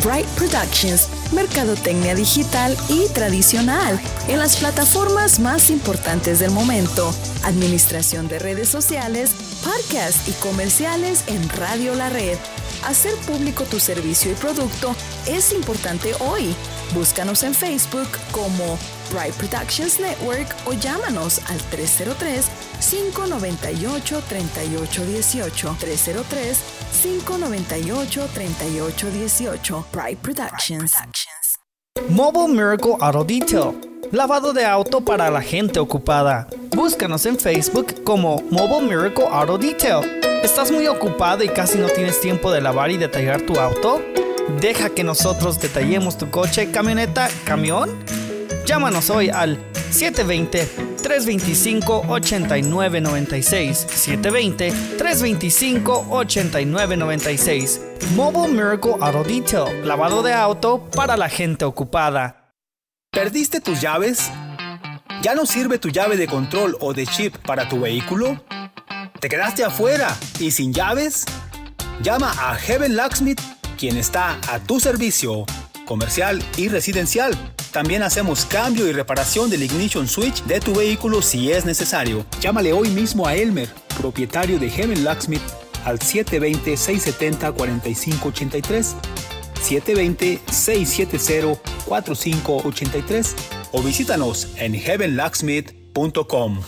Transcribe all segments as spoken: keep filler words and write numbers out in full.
Bright Productions, mercadotecnia digital y tradicional en las plataformas más importantes del momento, administración de redes sociales, podcasts y comerciales en Radio La Red. Hacer público tu servicio y producto es importante hoy. Búscanos en Facebook como Bright Productions Network o llámanos al tres cero tres, cinco nueve ocho, tres ocho uno ocho, tres cero tres, cinco nueve ocho, tres ocho uno ocho. Bright Productions. Mobile Miracle Auto Detail. Lavado de auto para la gente ocupada. Búscanos en Facebook como Mobile Miracle Auto Detail. ¿Estás muy ocupado y casi no tienes tiempo de lavar y detallar tu auto? Deja que nosotros detallemos tu coche, camioneta, camión. Llámanos hoy al siete dos cero, tres dos cinco, ocho nueve nueve seis, siete dos cero, tres dos cinco, ocho nueve nueve seis. Mobile Miracle Auto Detail, lavado de auto para la gente ocupada. ¿Perdiste tus llaves? ¿Ya no sirve tu llave de control o de chip para tu vehículo? ¿Te quedaste afuera y sin llaves? Llama a Heaven Locksmith, quien está a tu servicio, comercial y residencial. También hacemos cambio y reparación del ignition switch de tu vehículo si es necesario. Llámale hoy mismo a Elmer, propietario de Heaven Locksmith, al siete dos cero, seis siete cero, cuatro cinco ocho tres, siete dos cero, seis siete cero, cuatro cinco ocho tres o visítanos en heaven locksmith punto com.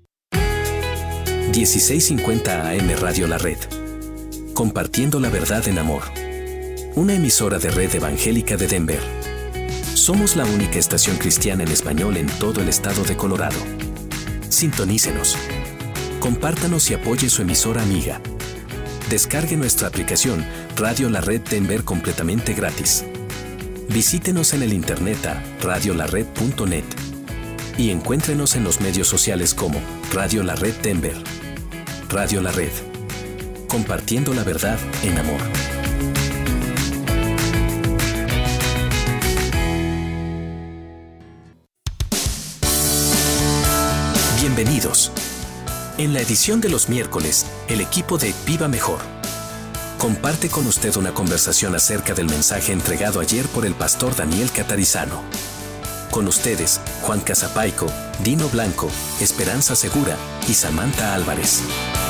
dieciséis cincuenta A M Radio La Red. Compartiendo la verdad en amor. Una emisora de Red Evangélica de Denver. Somos la única estación cristiana en español en todo el estado de Colorado. Sintonícenos. Compártanos y apoye su emisora amiga. Descargue nuestra aplicación Radio La Red Denver completamente gratis. Visítenos en el internet a radio la red punto net y encuéntrenos en los medios sociales como Radio La Red Denver. Radio La Red. Compartiendo la verdad en amor. Bienvenidos. En la edición de los miércoles, el equipo de Viva Mejor comparte con usted una conversación acerca del mensaje entregado ayer por el pastor Daniel Catarizano. Con ustedes, Juan Casapaico, Dino Blanco, Esperanza Segura y Samantha Álvarez.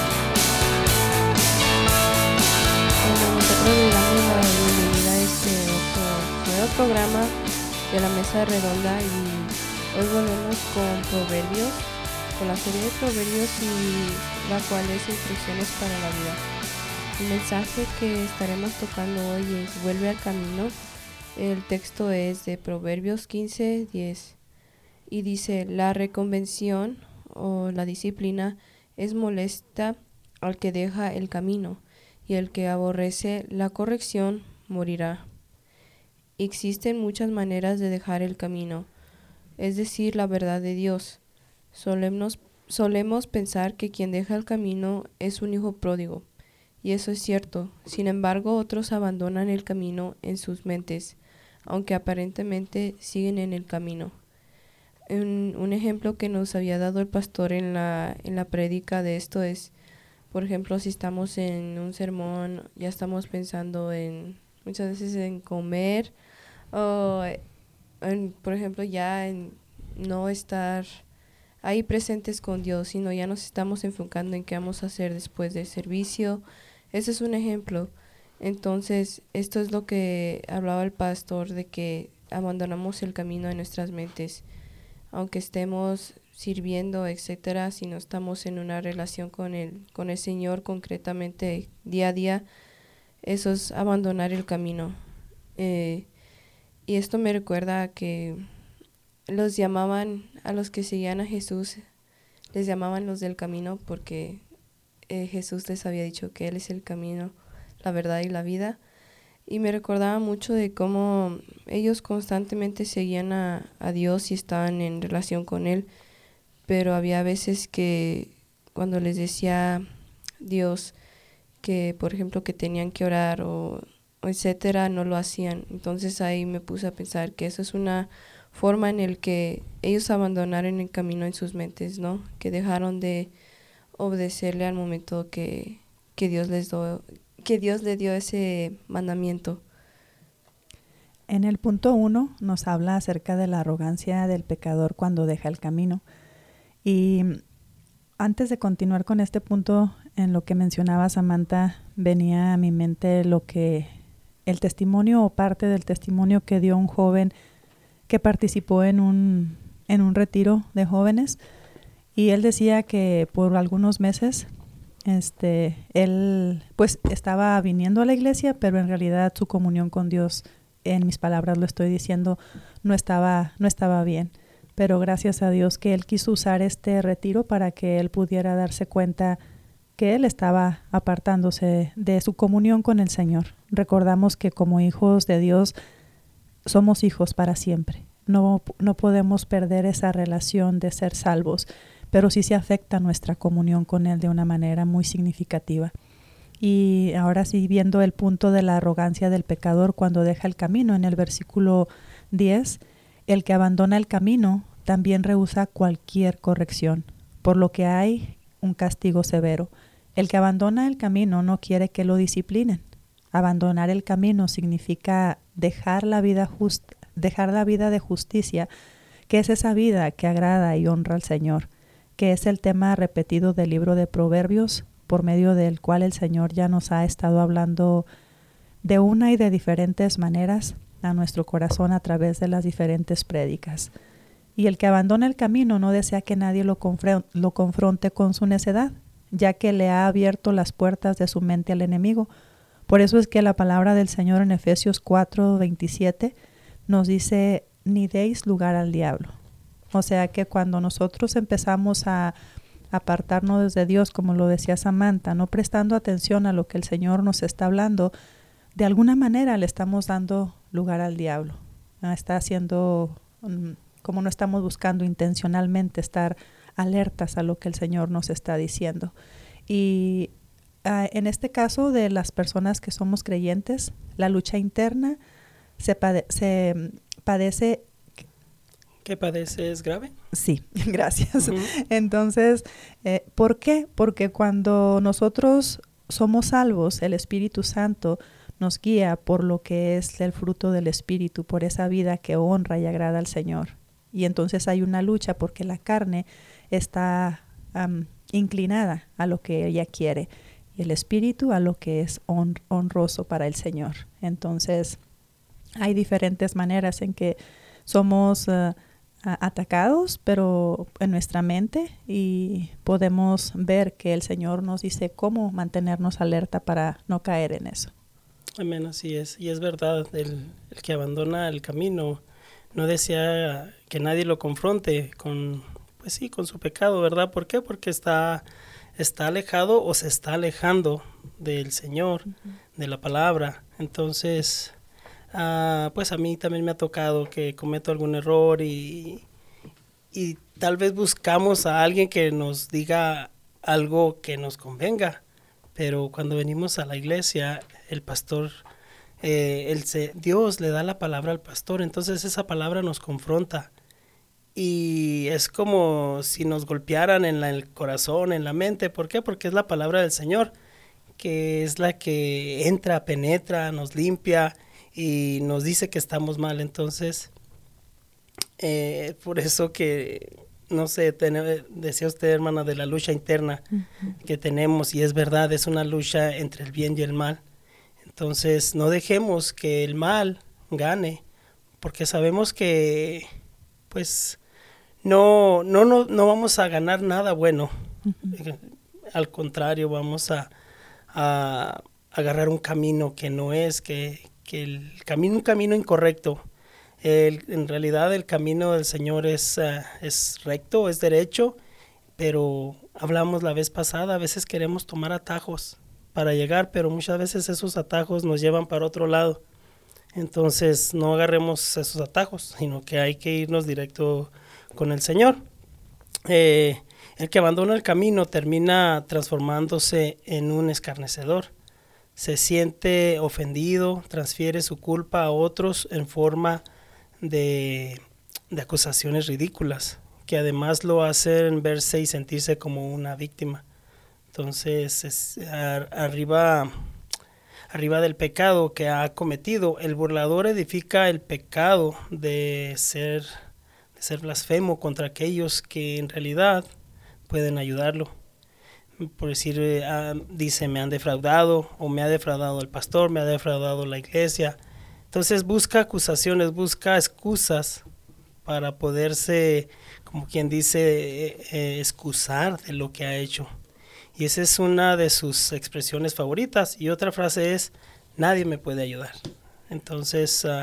Bueno, nosotros le damos la bienvenida a este otro nuevo programa de la Mesa Redonda y hoy volvemos con Proverbios, con la serie de Proverbios y la cual es Instrucciones para la Vida. El mensaje que estaremos tocando hoy es Vuelve al camino. El texto es de Proverbios quince diez y dice: la reconvención o la disciplina es molesta al que deja el camino, y el que aborrece la corrección morirá. Existen muchas maneras de dejar el camino, es decir, la verdad de Dios. Solemos, solemos pensar que quien deja el camino es un hijo pródigo, y eso es cierto. Sin embargo, otros abandonan el camino en sus mentes, aunque aparentemente siguen en el camino. Un, un ejemplo que nos había dado el pastor en la, en la prédica de esto es, por ejemplo, si estamos en un sermón, ya estamos pensando en, muchas veces en comer, o en, por ejemplo, ya en no estar ahí presentes con Dios, sino ya nos estamos enfocando en qué vamos a hacer después del servicio. Ese es un ejemplo. Entonces, esto es lo que hablaba el pastor, de que abandonamos el camino en nuestras mentes. Aunque estemos sirviendo, etcétera, si no estamos en una relación con el, con el Señor concretamente día a día, eso es abandonar el camino. Eh, y esto me recuerda a que los llamaban, a los que seguían a Jesús, les llamaban los del camino porque eh, Jesús les había dicho que Él es el camino, la verdad y la vida. Y me recordaba mucho de cómo ellos constantemente seguían a, a Dios y estaban en relación con Él, pero había veces que cuando les decía Dios que, por ejemplo, que tenían que orar o, o etcétera, no lo hacían. Entonces ahí me puse a pensar que eso es una forma en el que ellos abandonaron el camino en sus mentes, ¿no? Que dejaron de obedecerle al momento que, que Dios les dio, que Dios les dio ese mandamiento. en el punto uno nos habla acerca de la arrogancia del pecador cuando deja el camino. Y antes de continuar con este punto, en lo que mencionaba Samantha, venía a mi mente lo que el testimonio o parte del testimonio que dio un joven que participó en un, en un retiro de jóvenes. Y él decía que por algunos meses este, él pues estaba viniendo a la iglesia, pero en realidad su comunión con Dios, en mis palabras lo estoy diciendo, no estaba, no estaba bien. Pero gracias a Dios que él quiso usar este retiro para que él pudiera darse cuenta que él estaba apartándose de su comunión con el Señor. Recordamos que como hijos de Dios somos hijos para siempre. No, no podemos perder esa relación de ser salvos, pero sí se afecta nuestra comunión con Él de una manera muy significativa. Y ahora sí, viendo el punto de la arrogancia del pecador cuando deja el camino, en el versículo diez, el que abandona el camino también rehúsa cualquier corrección, por lo que hay un castigo severo. El que abandona el camino no quiere que lo disciplinen. Abandonar el camino significa dejar la vida justa, dejar la vida de justicia, que es esa vida que agrada y honra al Señor, que es el tema repetido del libro de Proverbios, por medio del cual el Señor ya nos ha estado hablando de una y de diferentes maneras a nuestro corazón a través de las diferentes prédicas. Y el que abandona el camino no desea que nadie lo, confre- lo confronte con su necedad, ya que le ha abierto las puertas de su mente al enemigo. Por eso es que la palabra del Señor en Efesios cuatro veintisiete nos dice, ni deis lugar al diablo. O sea que cuando nosotros empezamos a apartarnos de Dios, como lo decía Samantha, no prestando atención a lo que el Señor nos está hablando, de alguna manera le estamos dando lugar al diablo. Está haciendo, um, como no estamos buscando intencionalmente estar alertas a lo que el Señor nos está diciendo. Y uh, en este caso de las personas que somos creyentes, la lucha interna se, pade- se padece. ¿Qué padece es grave? Sí, gracias. Uh-huh. Entonces, eh, ¿por qué? Porque cuando nosotros somos salvos, el Espíritu Santo nos guía por lo que es el fruto del Espíritu, por esa vida que honra y agrada al Señor. Y entonces hay una lucha porque la carne está um, inclinada a lo que ella quiere y el Espíritu a lo que es hon- honroso para el Señor. Entonces, hay diferentes maneras en que somos uh, atacados, pero en nuestra mente, y podemos ver que el Señor nos dice cómo mantenernos alerta para no caer en eso. Amén, así es. Y es verdad, el, el que abandona el camino no desea que nadie lo confronte con, pues sí, con su pecado, ¿verdad? ¿Por qué? Porque está, está alejado o se está alejando del Señor, uh-huh. de la palabra. Entonces, uh, pues a mí también me ha tocado que cometo algún error y, y tal vez buscamos a alguien que nos diga algo que nos convenga. Pero cuando venimos a la iglesia, el pastor, eh, el se, Dios le da la palabra al pastor, entonces esa palabra nos confronta. Y es como si nos golpearan en la, el corazón, en la mente. ¿Por qué? Porque es la palabra del Señor, que es la que entra, penetra, nos limpia y nos dice que estamos mal. Entonces, eh, por eso que... No sé, ten, decía usted, hermana, de la lucha interna uh-huh. que tenemos, y es verdad, es una lucha entre el bien y el mal. Entonces, no dejemos que el mal gane, porque sabemos que, pues, no, no, no, no vamos a ganar nada bueno. Uh-huh. Al contrario, vamos a, a agarrar un camino que no es, que, que el camino, un camino incorrecto. El, en realidad el camino del Señor es, uh, es recto, es derecho, pero hablamos la vez pasada, a veces queremos tomar atajos para llegar, pero muchas veces esos atajos nos llevan para otro lado. Entonces no agarremos esos atajos, sino que hay que irnos directo con el Señor. Eh, el que abandona el camino termina transformándose en un escarnecedor. Se siente ofendido, transfiere su culpa a otros en forma De, de acusaciones ridículas, que además lo hacen verse y sentirse como una víctima. Entonces, es, a, arriba, arriba del pecado que ha cometido. El burlador edifica el pecado de ser, de ser blasfemo contra aquellos que en realidad pueden ayudarlo. Por decir, eh, ah, dice, me han defraudado, o me ha defraudado el pastor, me ha defraudado la iglesia. Entonces busca acusaciones, busca excusas para poderse, como quien dice, eh, eh, excusar de lo que ha hecho. Y esa es una de sus expresiones favoritas. Y otra frase es, nadie me puede ayudar. Entonces, uh,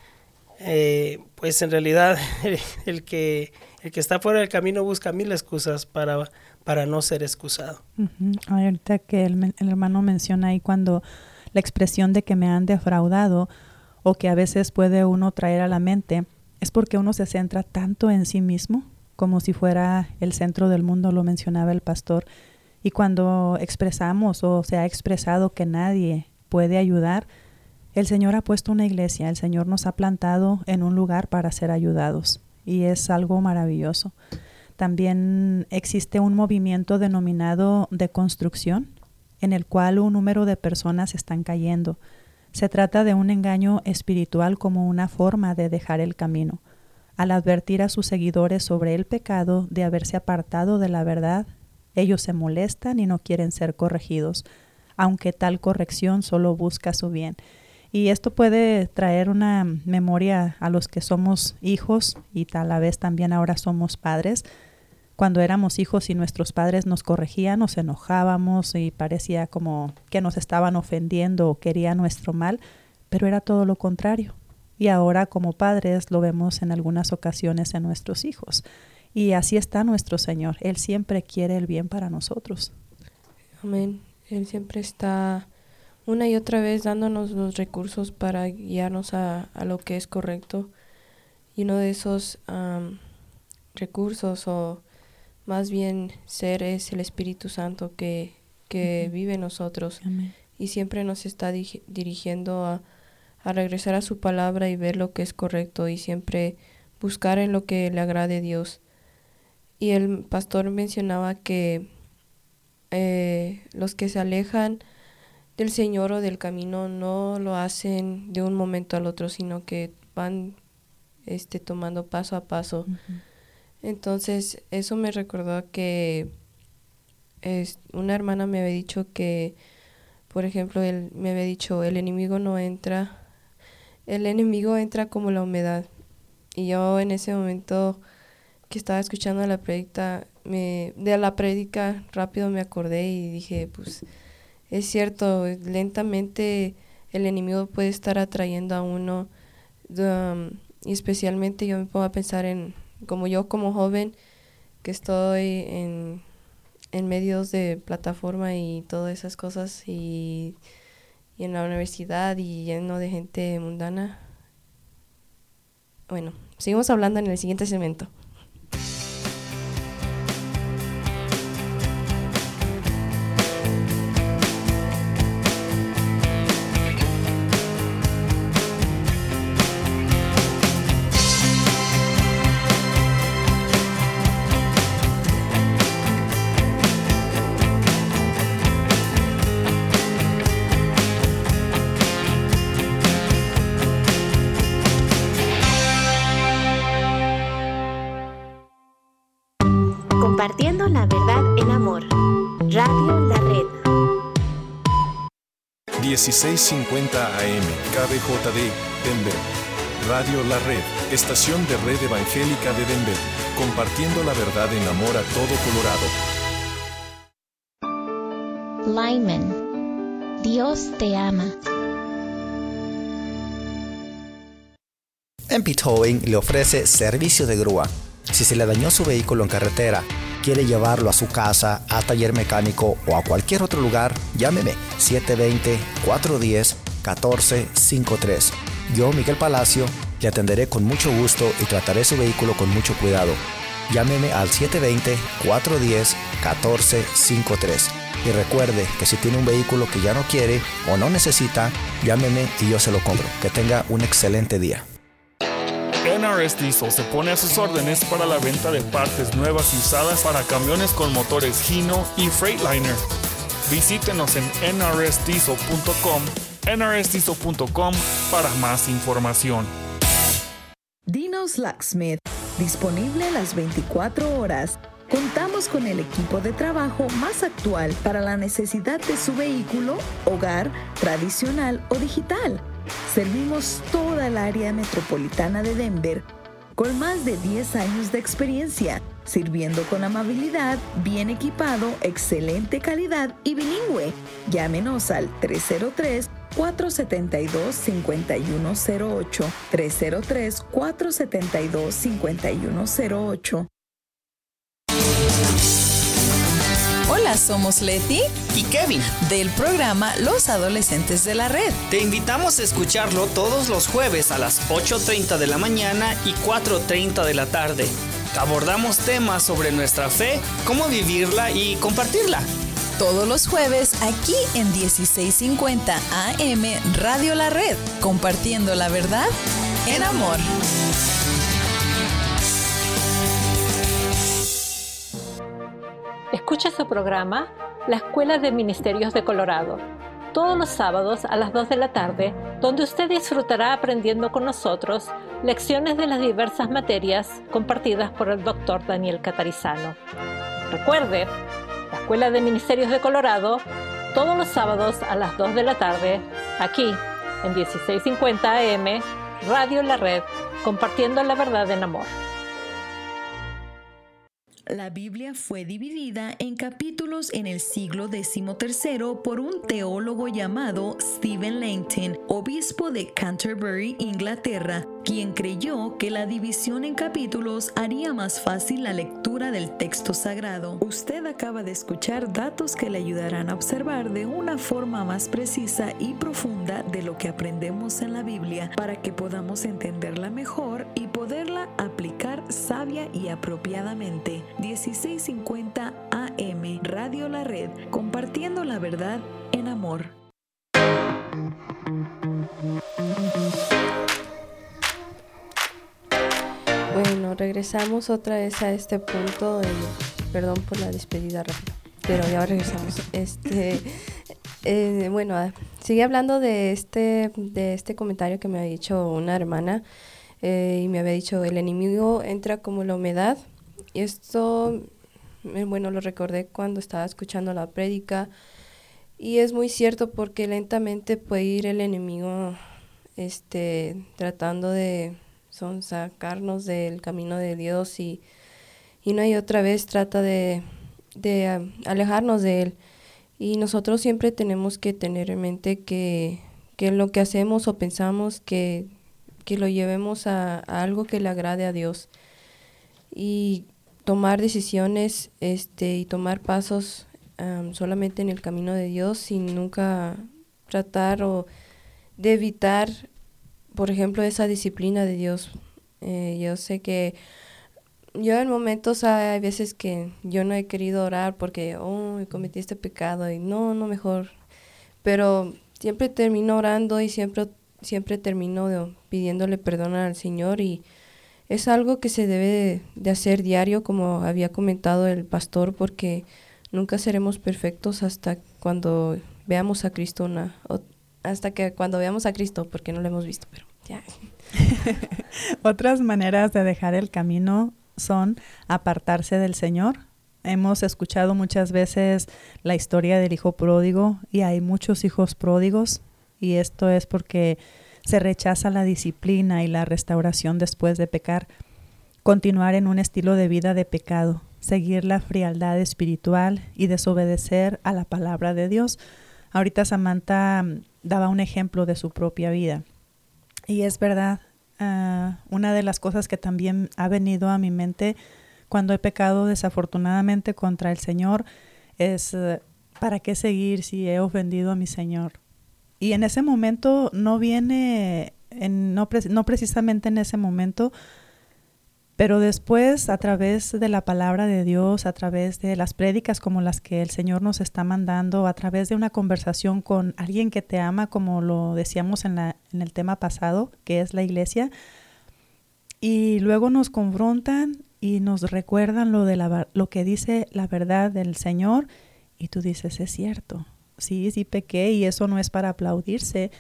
eh, pues en realidad el, el, que, el que está fuera del camino busca mil excusas para, para no ser excusado. Uh-huh. Ahorita que el, el hermano menciona ahí cuando la expresión de que me han defraudado o que a veces puede uno traer a la mente, es porque uno se centra tanto en sí mismo como si fuera el centro del mundo, lo mencionaba el pastor. Y cuando expresamos o se ha expresado que nadie puede ayudar, el Señor ha puesto una iglesia, el Señor nos ha plantado en un lugar para ser ayudados y es algo maravilloso. También existe un movimiento denominado de construcción en el cual un número de personas están cayendo. Se trata de un engaño espiritual como una forma de dejar el camino. Al advertir a sus seguidores sobre el pecado de haberse apartado de la verdad, ellos se molestan y no quieren ser corregidos, aunque tal corrección solo busca su bien. Y esto puede traer una memoria a los que somos hijos y tal a vez también ahora somos padres. Cuando éramos hijos y nuestros padres nos corregían, nos enojábamos y parecía como que nos estaban ofendiendo o querían nuestro mal, pero era todo lo contrario. Y ahora como padres lo vemos en algunas ocasiones en nuestros hijos. Y así está nuestro Señor. Él siempre quiere el bien para nosotros. Amén. Él siempre está una y otra vez dándonos los recursos para guiarnos a, a lo que es correcto. Y uno de esos um, recursos, o más bien ser, es el Espíritu Santo que, que uh-huh. vive en nosotros. Amén. Y siempre nos está di- dirigiendo a, a regresar a su palabra y ver lo que es correcto y siempre buscar en lo que le agrade a Dios. Y el pastor mencionaba que eh, los que se alejan del Señor o del camino no lo hacen de un momento al otro, sino que van este, tomando paso a paso. Uh-huh. Entonces, eso me recordó que es, una hermana me había dicho que, por ejemplo, él me había dicho, el enemigo no entra, el enemigo entra como la humedad. Y yo en ese momento que estaba escuchando la prédica, me, de la prédica rápido me acordé y dije, pues es cierto, lentamente el enemigo puede estar atrayendo a uno, um, y especialmente yo me pongo a pensar en, como yo como joven, que estoy en, en medios de plataforma y todas esas cosas, y, y en la universidad y lleno de gente mundana. Bueno, seguimos hablando en el siguiente segmento. Compartiendo la verdad en amor. Radio La Red. dieciséis cincuenta A M, K B J D, Denver. Radio La Red, estación de red evangélica de Denver. Compartiendo la verdad en amor a todo Colorado. Lyman. Dios te ama. M P Towing le ofrece servicio de grúa. Si se le dañó su vehículo en carretera, quiere llevarlo a su casa, a taller mecánico o a cualquier otro lugar, llámeme siete dos cero, cuatro uno cero, uno cuatro cinco tres. Yo, Miguel Palacio, le atenderé con mucho gusto y trataré su vehículo con mucho cuidado. Llámeme al siete dos cero, cuatro uno cero, uno cuatro cinco tres. Y recuerde que si tiene un vehículo que ya no quiere o no necesita, llámeme y yo se lo compro. Que tenga un excelente día. N R S Diesel se pone a sus órdenes para la venta de partes nuevas y usadas para camiones con motores Hino y Freightliner. Visítenos en N R S diesel punto com, N R S diesel punto com para más información. Dino's Locksmith, disponible las veinticuatro horas. Contamos con el equipo de trabajo más actual para la necesidad de su vehículo, hogar, tradicional o digital. Servimos toda el área metropolitana de Denver con más de diez años de experiencia, sirviendo con amabilidad, bien equipado, excelente calidad y bilingüe. Llámenos al tres cero tres, cuatro siete dos, cinco uno cero ocho, tres cero tres, cuatro siete dos, cinco uno cero ocho. Hola, somos Leti y Kevin del programa Los Adolescentes de la Red. Te invitamos a escucharlo todos los jueves a las ocho treinta de la mañana y cuatro treinta de la tarde. Abordamos temas sobre nuestra fe, cómo vivirla y compartirla. Todos los jueves aquí en dieciséis cincuenta A M Radio La Red, compartiendo la verdad en amor. Escucha su programa La Escuela de Ministerios de Colorado, todos los sábados a las dos de la tarde, donde usted disfrutará aprendiendo con nosotros lecciones de las diversas materias compartidas por el doctor Daniel Catarizano. Recuerde, La Escuela de Ministerios de Colorado, todos los sábados a las dos de la tarde, aquí en dieciséis cincuenta A M, Radio La Red, compartiendo la verdad en amor. La Biblia fue dividida en capítulos en el siglo decimotercero por un teólogo llamado Stephen Langton, obispo de Canterbury, Inglaterra, quien creyó que la división en capítulos haría más fácil la lectura del texto sagrado. Usted acaba de escuchar datos que le ayudarán a observar de una forma más precisa y profunda de lo que aprendemos en la Biblia, para que podamos entenderla mejor y poderla aplicar sabia y apropiadamente. dieciséis cincuenta A M Radio La Red, compartiendo la verdad en amor. Bueno, regresamos otra vez a este punto. Y perdón por la despedida rápida, pero ya regresamos. Este, eh, bueno, sigue hablando de este, de este comentario que me ha dicho una hermana. Eh, y me había dicho, el enemigo entra como la humedad. Y esto, eh, bueno, lo recordé cuando estaba escuchando la prédica. Y es muy cierto, porque lentamente puede ir el enemigo este, tratando de son, sacarnos del camino de Dios. Y, y una y otra vez trata de, de uh, alejarnos de Él. Y nosotros siempre tenemos que tener en mente que, que lo que hacemos o pensamos que... que lo llevemos a, a algo que le agrade a Dios, y tomar decisiones este y tomar pasos um, solamente en el camino de Dios, sin nunca tratar o de evitar, por ejemplo, esa disciplina de Dios. Eh, yo sé que yo en momentos hay veces que yo no he querido orar porque oh, cometí este pecado y no, no mejor, pero siempre termino orando y siempre siempre termino de, pidiéndole perdón al Señor, y es algo que se debe de, de hacer diario, como había comentado el pastor, porque nunca seremos perfectos hasta cuando veamos a Cristo, una, o, hasta que cuando veamos a Cristo, porque no lo hemos visto, pero ya. Otras maneras de dejar el camino son apartarse del Señor. Hemos escuchado muchas veces la historia del hijo pródigo, y hay muchos hijos pródigos. Y esto es porque se rechaza la disciplina y la restauración después de pecar. Continuar en un estilo de vida de pecado, seguir la frialdad espiritual y desobedecer a la palabra de Dios. Ahorita Samantha daba un ejemplo de su propia vida. Y es verdad, uh, una de las cosas que también ha venido a mi mente cuando he pecado desafortunadamente contra el Señor es uh, ¿para qué seguir si he ofendido a mi Señor? Y en ese momento no viene, en, no, pre, no precisamente en ese momento, pero después a través de la palabra de Dios, a través de las prédicas como las que el Señor nos está mandando, a través de una conversación con alguien que te ama, como lo decíamos en, la, en el tema pasado, que es la iglesia, y luego nos confrontan y nos recuerdan lo, de la, lo que dice la verdad del Señor, Y tú dices, es cierto, sí, sí pequé y eso no es para aplaudirse,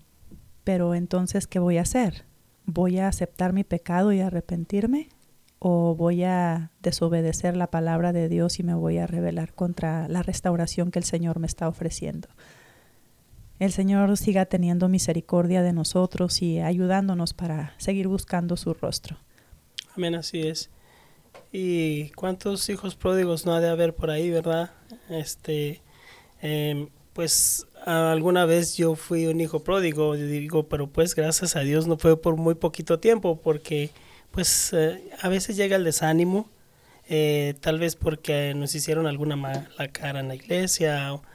pero entonces, ¿qué voy a hacer? ¿Voy a aceptar mi pecado y arrepentirme? ¿O voy a desobedecer la palabra de Dios y me voy a rebelar contra la restauración que el Señor me está ofreciendo? El Señor siga teniendo misericordia de nosotros y ayudándonos para seguir buscando su rostro. Amén, así es. ¿Y cuántos hijos pródigos no ha de haber por ahí, verdad? Este, eh, pues alguna vez yo fui un hijo pródigo, digo, pero pues gracias a Dios no fue por muy poquito tiempo, porque pues eh, a veces llega el desánimo, eh, tal vez porque nos hicieron alguna mala cara en la iglesia o,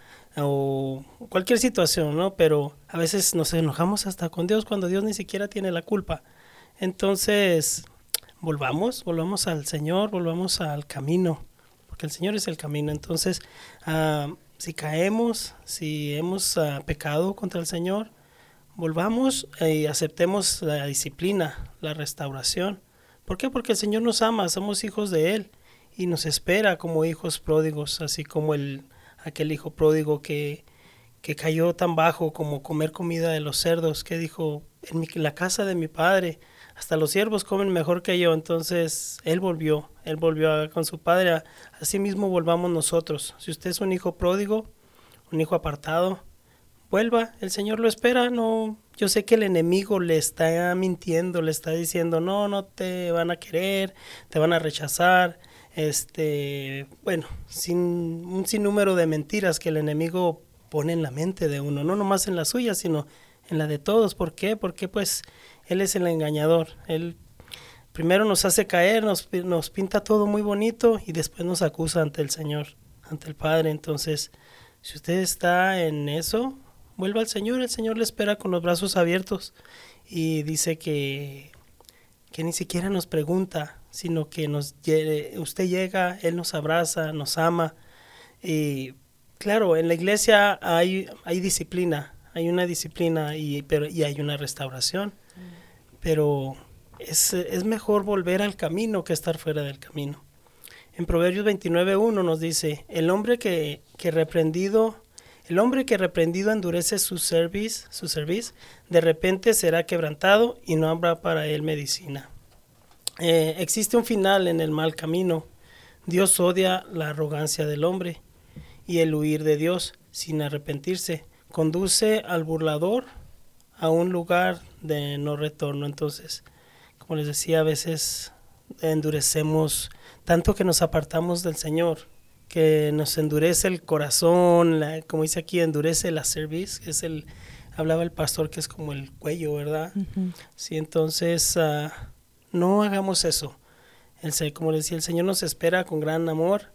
o cualquier situación, ¿no? Pero a veces nos enojamos hasta con Dios cuando Dios ni siquiera tiene la culpa. Entonces, volvamos, volvamos al Señor, volvamos al camino, porque el Señor es el camino. Entonces, uh, si caemos, si hemos uh, pecado contra el Señor, volvamos y aceptemos la disciplina, la restauración. ¿Por qué? Porque el Señor nos ama, somos hijos de Él y nos espera como hijos pródigos, así como el, aquel hijo pródigo que, que cayó tan bajo como comer comida de los cerdos, que dijo, en mi, la casa de mi padre, hasta los siervos comen mejor que yo. Entonces Él volvió, Él volvió a, con su padre, así mismo volvamos nosotros. Si usted es un hijo pródigo, un hijo apartado, vuelva, el Señor lo espera. No, yo sé que el enemigo le está mintiendo, le está diciendo, no, no te van a querer, te van a rechazar, este, bueno, sin, un sinnúmero de mentiras que el enemigo pone en la mente de uno, no nomás en la suya, sino en la de todos. ¿Por qué? Porque pues Él es el engañador. Él primero nos hace caer, nos, nos pinta todo muy bonito y después nos acusa ante el Señor, ante el Padre. Entonces, si usted está en eso, vuelva al Señor, el Señor le espera con los brazos abiertos y dice que, que ni siquiera nos pregunta, sino que nos usted llega, Él nos abraza, nos ama. Y claro, en la iglesia hay, hay disciplina, hay una disciplina y, pero, y hay una restauración, pero es, es mejor volver al camino que estar fuera del camino. En Proverbios veintinueve uno nos dice, el hombre que, que reprendido El hombre que reprendido endurece su cerviz, su cerviz, de repente será quebrantado y no habrá para él medicina. Eh, existe un final en el mal camino. Dios odia la arrogancia del hombre y el huir de Dios sin arrepentirse conduce al burlador a un lugar de no retorno. Entonces, como les decía, a veces endurecemos tanto que nos apartamos del Señor, que nos endurece el corazón, la, como dice aquí, endurece la cerviz, que es el, hablaba el pastor, que es como el cuello, ¿verdad? Uh-huh. Sí, entonces, uh, no hagamos eso. El, como decía, el Señor nos espera con gran amor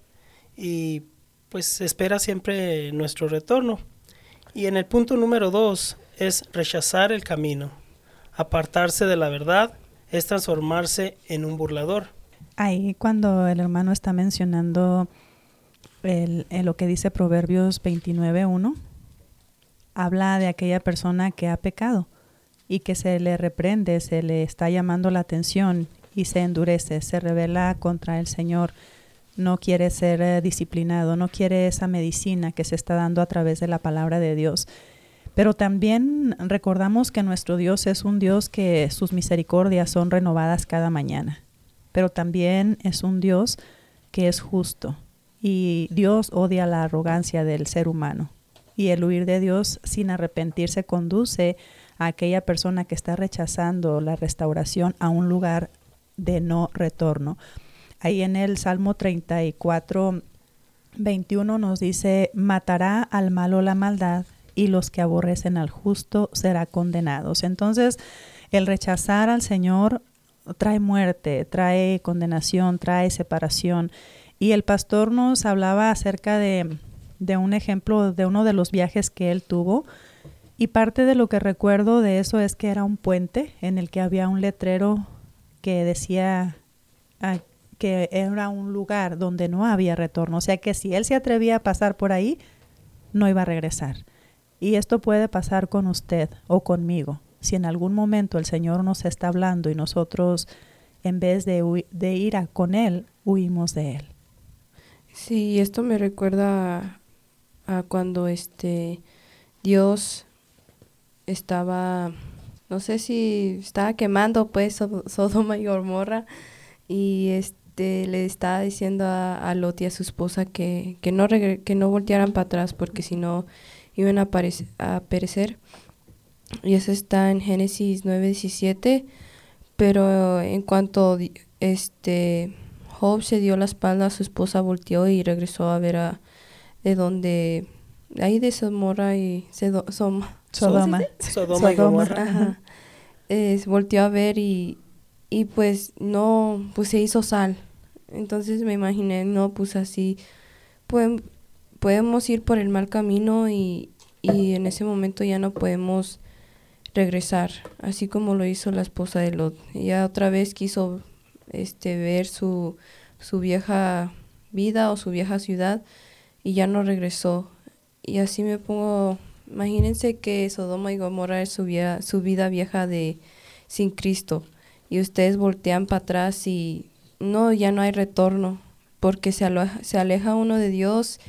y pues espera siempre nuestro retorno. Y en el punto número dos es rechazar el camino. Apartarse de la verdad es transformarse en un burlador. Ahí cuando el hermano está mencionando El, en lo que dice Proverbios veintinueve uno, habla de aquella persona que ha pecado y que se le reprende, se le está llamando la atención y se endurece, se rebela contra el Señor, no quiere ser eh, disciplinado, no quiere esa medicina que se está dando a través de la palabra de Dios. Pero también recordamos que nuestro Dios es un Dios que sus misericordias son renovadas cada mañana, pero también es un Dios que es justo. Y Dios odia la arrogancia del ser humano. Y el huir de Dios sin arrepentirse conduce a aquella persona que está rechazando la restauración a un lugar de no retorno. Ahí en el Salmo treinta y cuatro, veintiuno nos dice, matará al malo la maldad y los que aborrecen al justo serán condenados. Entonces, el rechazar al Señor trae muerte, trae condenación, trae separación. Y el pastor nos hablaba acerca de, de un ejemplo de uno de los viajes que él tuvo. Y parte de lo que recuerdo de eso es que era un puente en el que había un letrero que decía ah, que era un lugar donde no había retorno. O sea que si él se atrevía a pasar por ahí, no iba a regresar. Y esto puede pasar con usted o conmigo. Si en algún momento el Señor nos está hablando y nosotros, en vez de, hu- de ir a con Él, huimos de Él. Sí, esto me recuerda a cuando este Dios estaba, no sé si estaba quemando pues Sodoma y Gomorra, y este le estaba diciendo a, a Lot y a su esposa que, que no regre- que no voltearan para atrás porque si no iban a, parec- a perecer. Y eso está en Génesis nueve diecisiete. Pero en cuanto este Job se dio la espalda, su esposa volteó y regresó a ver a de donde ahí de Sodoma y Sedo, Som, Sodoma. Sodoma y Gomorra. Ajá. Eh, volteó a ver y, y pues no, pues se hizo sal. Entonces me imaginé, no, pues así podemos, podemos ir por el mal camino y, y en ese momento ya no podemos regresar, así como lo hizo la esposa de Lot. Ella otra vez quiso este ver su, su vieja vida o su vieja ciudad y ya no regresó. Y así me pongo, imagínense que Sodoma y Gomorra es su vida, su vida vieja de sin Cristo y ustedes voltean para atrás y no, ya no hay retorno porque se aleja, se aleja uno de Dios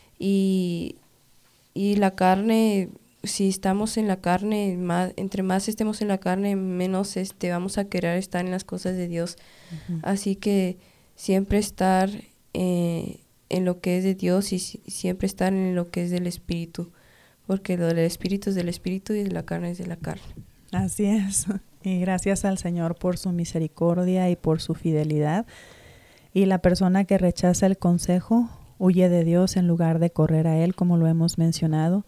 y, y la carne, si estamos en la carne, más, entre más estemos en la carne, menos este vamos a querer estar en las cosas de Dios. Uh-huh. Así que siempre estar eh, en lo que es de Dios y si, siempre estar en lo que es del Espíritu, porque lo del Espíritu es del Espíritu y de la carne es de la carne. Así es. Y gracias al Señor por su misericordia y por su fidelidad. Y la persona que rechaza el consejo huye de Dios en lugar de correr a Él, como lo hemos mencionado.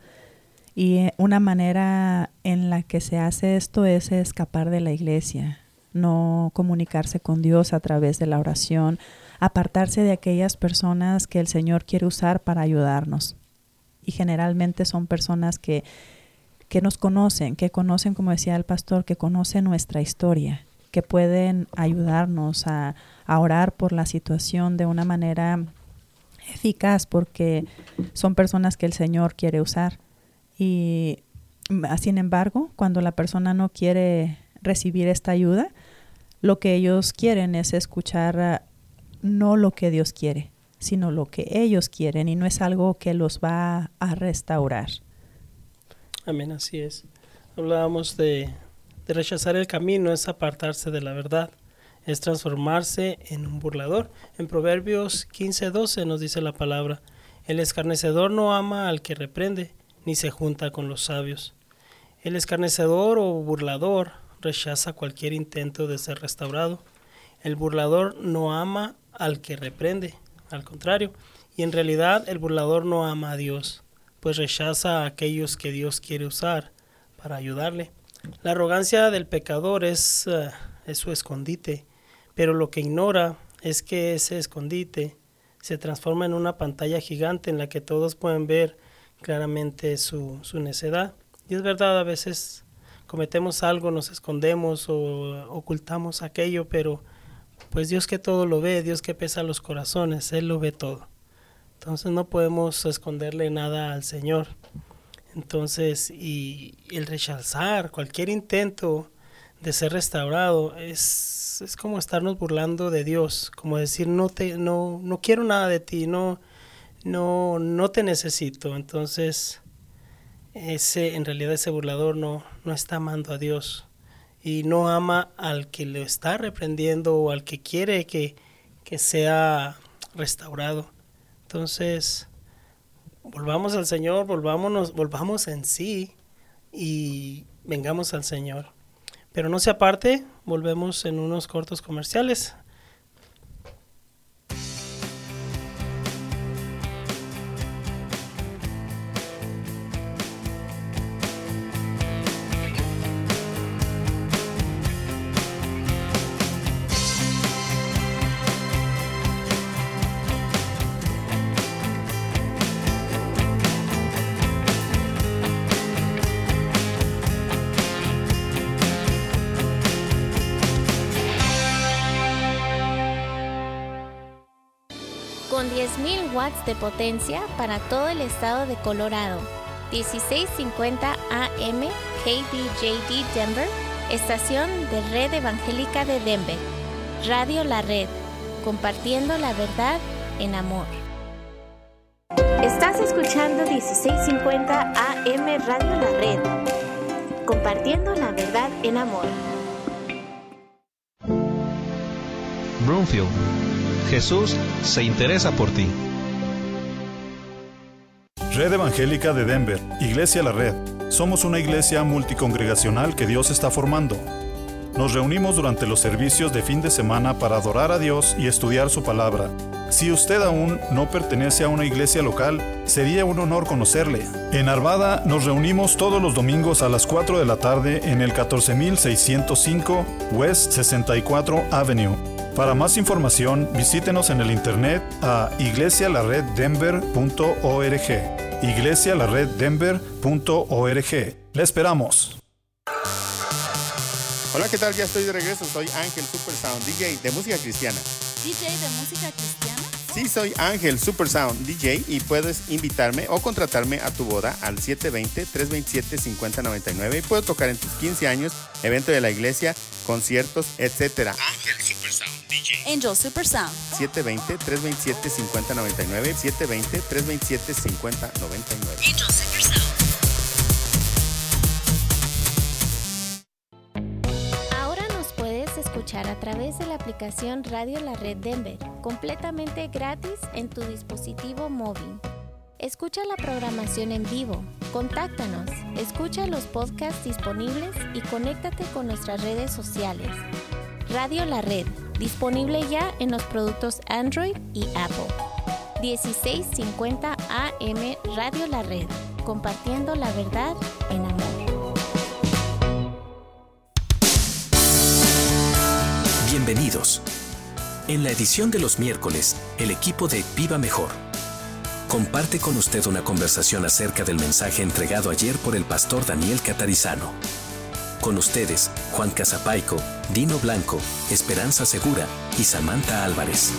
Y una manera en la que se hace esto es escapar de la iglesia, no comunicarse con Dios a través de la oración, apartarse de aquellas personas que el Señor quiere usar para ayudarnos. Y generalmente son personas que, que nos conocen, que conocen, como decía el pastor, que conocen nuestra historia, que pueden ayudarnos a, a orar por la situación de una manera eficaz, porque son personas que el Señor quiere usar. Y sin embargo, cuando la persona no quiere recibir esta ayuda, lo que ellos quieren es escuchar uh, no lo que Dios quiere, sino lo que ellos quieren, y no es algo que los va a restaurar. Amén, así es. Hablábamos de, de rechazar el camino, es apartarse de la verdad, es transformarse en un burlador. En Proverbios quince doce nos dice la palabra: el escarnecedor no ama al que reprende, ni se junta con los sabios. El escarnecedor o burlador rechaza cualquier intento de ser restaurado. El burlador no ama al que reprende, al contrario, y en realidad el burlador no ama a Dios, pues rechaza a aquellos que Dios quiere usar para ayudarle. La arrogancia del pecador es, uh, es su escondite, pero lo que ignora es que ese escondite se transforma en una pantalla gigante en la que todos pueden ver claramente su, su necedad. Y es verdad, a veces cometemos algo, nos escondemos o ocultamos aquello, pero pues Dios que todo lo ve, Dios que pesa los corazones, Él lo ve todo. Entonces no podemos esconderle nada al Señor. Entonces, y el rechazar cualquier intento de ser restaurado es, es como estarnos burlando de Dios, como decir no te, no, no quiero nada de ti, no No, no te necesito. Entonces, ese, en realidad ese burlador no, no está amando a Dios y no ama al que lo está reprendiendo o al que quiere que, que sea restaurado. Entonces, volvamos al Señor, volvámonos, volvamos en sí y vengamos al Señor. Pero no se aparte, volvemos en unos cortos comerciales. Con diez mil watts de potencia para todo el estado de Colorado. dieciséis cincuenta A M K B J D Denver, estación de Red Evangélica de Denver. Radio La Red, compartiendo la verdad en amor. Estás escuchando dieciséis cincuenta A M Radio La Red, compartiendo la verdad en amor. Broomfield, Jesús se interesa por ti. Red Evangélica de Denver, Iglesia La Red. Somos una iglesia multicongregacional que Dios está formando. Nos reunimos durante los servicios de fin de semana para adorar a Dios y estudiar su palabra. Si usted aún no pertenece a una iglesia local, sería un honor conocerle. En Arvada nos reunimos todos los domingos a las cuatro de la tarde en el catorce mil seiscientos cinco West sesenta y cuatro Avenue. Para más información, visítenos en el internet a iglesia la red denver punto org. iglesia la red denver punto org. ¡Le esperamos! Hola, ¿qué tal? Ya estoy de regreso. Soy Ángel Supersound, D J de música cristiana. ¿D J de música cristiana? Sí, soy Ángel Supersound, D J, y puedes invitarme o contratarme a tu boda al siete dos cero, tres dos siete, cinco cero nueve nueve y puedo tocar en tus quince años, evento de la iglesia, conciertos, etcétera. Ángel Supersound, D J. Angel Supersound. siete dos cero, tres dos siete, cinco cero nueve nueve, siete dos cero, tres dos siete, cinco cero nueve nueve. Angel Supersound. Escuchar a través de la aplicación Radio La Red Denver, completamente gratis en tu dispositivo móvil. Escucha la programación en vivo, contáctanos, escucha los podcasts disponibles y conéctate con nuestras redes sociales. Radio La Red, disponible ya en los productos Android y Apple. dieciséis cincuenta A M Radio La Red, compartiendo la verdad en amor. Bienvenidos. En la edición de los miércoles, el equipo de Viva Mejor comparte con usted una conversación acerca del mensaje entregado ayer por el pastor Daniel Catarizano. Con ustedes, Juan Casapaico, Dino Blanco, Esperanza Segura y Samantha Álvarez.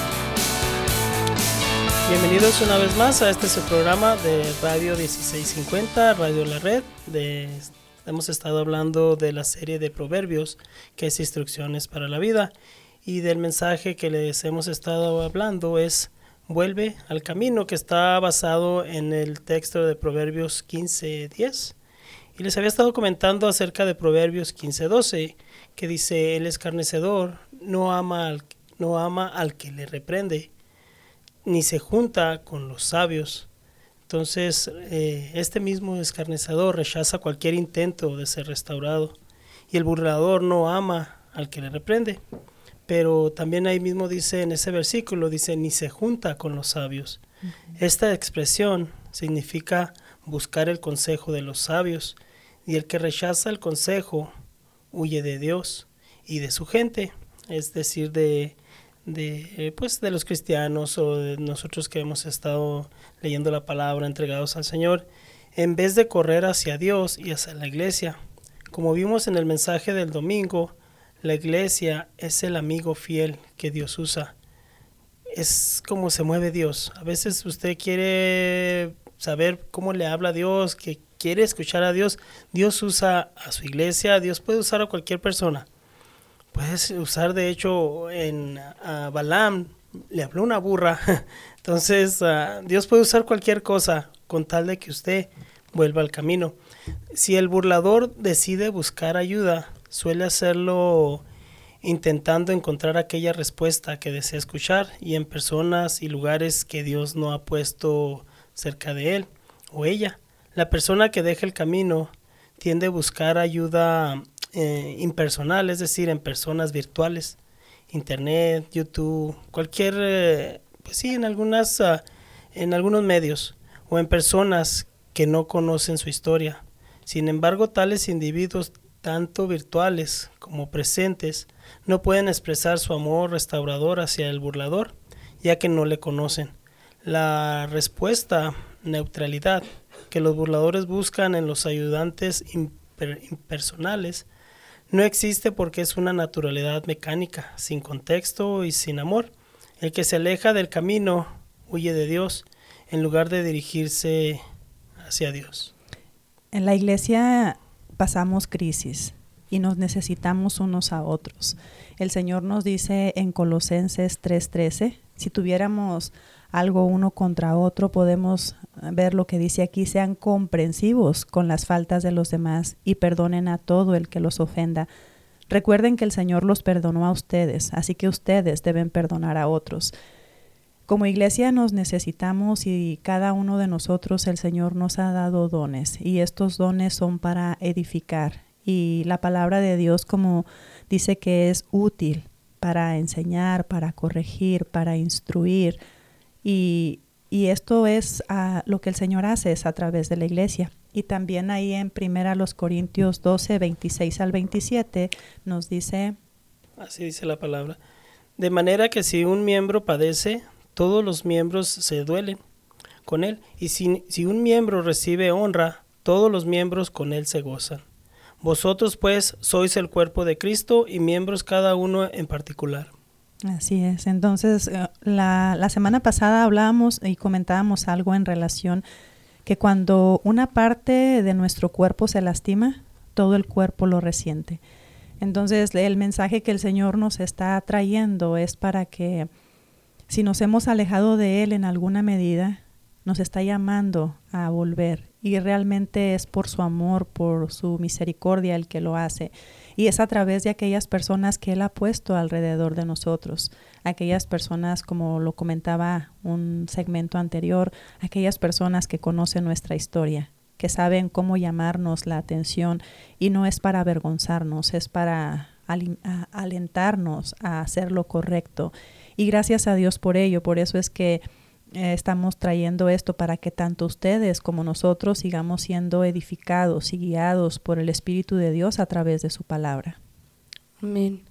Bienvenidos una vez más a este su programa de Radio dieciséis cincuenta, Radio La Red. De, hemos estado hablando de la serie de Proverbios, que es Instrucciones para la Vida. Y del mensaje que les hemos estado hablando es Vuelve al camino, que está basado en el texto de Proverbios quince diez. Y les había estado comentando acerca de Proverbios quince doce, que dice: el escarnecedor no ama al, no ama al que le reprende, ni se junta con los sabios. Entonces, eh, este mismo escarnecedor rechaza cualquier intento de ser restaurado, y el burlador no ama al que le reprende. Pero también ahí mismo dice, en ese versículo, dice, ni se junta con los sabios. Uh-huh. Esta expresión significa buscar el consejo de los sabios, y el que rechaza el consejo huye de Dios y de su gente, es decir, de, de, pues, de los cristianos o de nosotros que hemos estado leyendo la palabra, entregados al Señor, en vez de correr hacia Dios y hacia la iglesia. Como vimos en el mensaje del domingo, la iglesia es el amigo fiel que Dios usa. Es como se mueve Dios. A veces usted quiere saber cómo le habla a Dios, que quiere escuchar a Dios. Dios usa a su iglesia, Dios puede usar a cualquier persona. Puedes usar, de hecho, en a Balaam le habló una burra. Entonces, uh, Dios puede usar cualquier cosa con tal de que usted vuelva al camino. Si el burlador decide buscar ayuda, suele hacerlo intentando encontrar aquella respuesta que desea escuchar y en personas y lugares que Dios no ha puesto cerca de él o ella. La persona que deja el camino tiende a buscar ayuda eh, impersonal, es decir, en personas virtuales, internet, YouTube, cualquier, eh, pues sí, en algunas, uh, en algunos medios, o en personas que no conocen su historia. Sin embargo, tales individuos, tanto virtuales como presentes, no pueden expresar su amor restaurador hacia el burlador, ya que no le conocen. La respuesta, neutralidad, que los burladores buscan en los ayudantes imper- impersonales, no existe porque es una naturalidad mecánica, sin contexto y sin amor. El que se aleja del camino huye de Dios, en lugar de dirigirse hacia Dios. En la iglesia pasamos crisis y nos necesitamos unos a otros. El Señor nos dice en Colosenses tres trece, Si tuviéramos algo uno contra otro, podemos ver lo que dice aquí: sean comprensivos con las faltas de los demás y perdonen a todo el que los ofenda. Recuerden que el Señor los perdonó a ustedes, así que ustedes deben perdonar a otros. Como iglesia nos necesitamos, y cada uno de nosotros el Señor nos ha dado dones, y estos dones son para edificar. Y la palabra de Dios, como dice, que es útil para enseñar, para corregir, para instruir. Y, y esto es uh, lo que el Señor hace, es a través de la iglesia. Y también ahí en primera los Corintios doce, veintiséis al veintisiete nos dice... Así dice la palabra. De manera que si un miembro padece, todos los miembros se duelen con él. Y si, si un miembro recibe honra, todos los miembros con él se gozan. Vosotros pues sois el cuerpo de Cristo y miembros cada uno en particular. Así es. Entonces, la, la semana pasada hablábamos y comentábamos algo en relación que cuando una parte de nuestro cuerpo se lastima, todo el cuerpo lo resiente. Entonces, el mensaje que el Señor nos está trayendo es para que, si nos hemos alejado de Él en alguna medida, nos está llamando a volver. Y realmente es por su amor, por su misericordia el que lo hace. Y es a través de aquellas personas que Él ha puesto alrededor de nosotros. Aquellas personas, como lo comentaba un segmento anterior, aquellas personas que conocen nuestra historia, que saben cómo llamarnos la atención. Y no es para avergonzarnos, es para al- a- alentarnos a hacer lo correcto. Y gracias a Dios por ello. Por eso es que Eh, estamos trayendo esto, para que tanto ustedes como nosotros sigamos siendo edificados y guiados por el Espíritu de Dios a través de su palabra. Amén.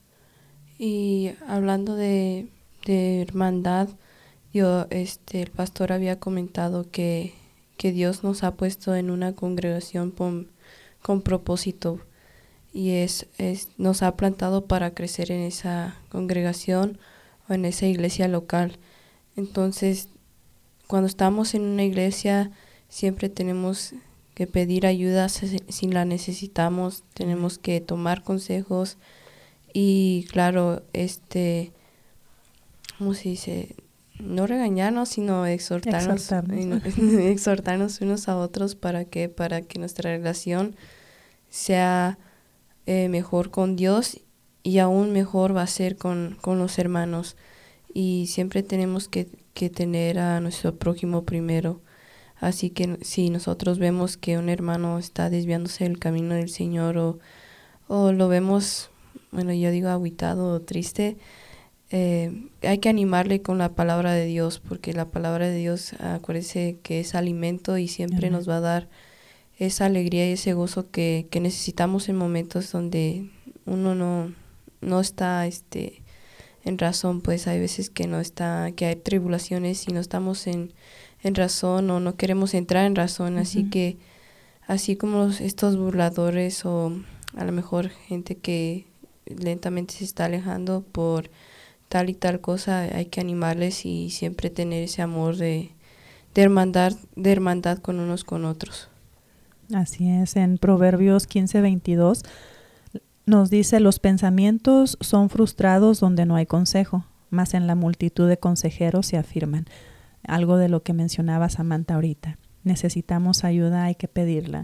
Y hablando de, de hermandad, yo, este, el pastor había comentado que, que Dios nos ha puesto en una congregación con, con propósito, y es, es nos ha plantado para crecer en esa congregación o en esa iglesia local. Entonces, cuando estamos en una iglesia, siempre tenemos que pedir ayuda si, si la necesitamos, tenemos que tomar consejos y, claro, este, ¿cómo se dice? No regañarnos, sino exhortarnos, exhortarnos. exhortarnos unos a otros para que, para que nuestra relación sea eh, mejor con Dios, y aún mejor va a ser con, con los hermanos. Y siempre tenemos que, que tener a nuestro prójimo primero. Así que si nosotros vemos que un hermano está desviándose del camino del Señor, o, o lo vemos, bueno, yo digo agüitado o triste, eh, hay que animarle con la palabra de Dios, porque la palabra de Dios, acuérdese que es alimento y siempre uh-huh. nos va a dar esa alegría y ese gozo que, que necesitamos en momentos donde uno no, no está... este en razón. Pues hay veces que no está, que hay tribulaciones y no estamos en, en razón, o no queremos entrar en razón. Uh-huh. Así que, así como los, estos burladores, o a lo mejor gente que lentamente se está alejando por tal y tal cosa, hay que animarles y siempre tener ese amor de, de hermandad, de hermandad con unos con otros. Así es. En Proverbios quince veintidós nos dice: los pensamientos son frustrados donde no hay consejo, mas en la multitud de consejeros se afirman. Algo de lo que mencionaba Samantha ahorita. Necesitamos ayuda, hay que pedirla.